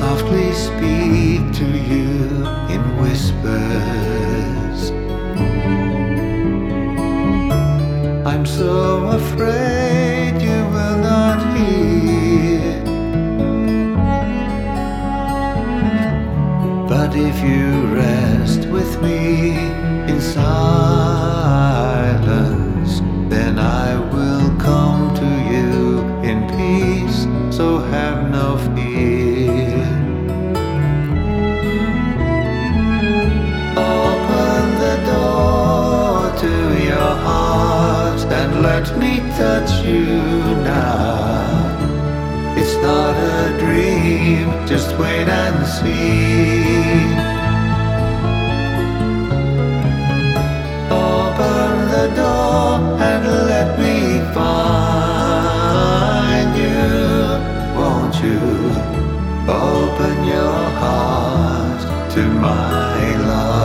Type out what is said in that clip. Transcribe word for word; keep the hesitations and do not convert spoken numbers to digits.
softly speak to you in whispers. I'm so afraid you will not hear, but if you rest with me in silence, then I will come to you in peace, so have no fear. Open the door to your heart and let me touch you now. It's not a dream, just wait and see. Open the door and let me find you. Won't you open your heart to my love?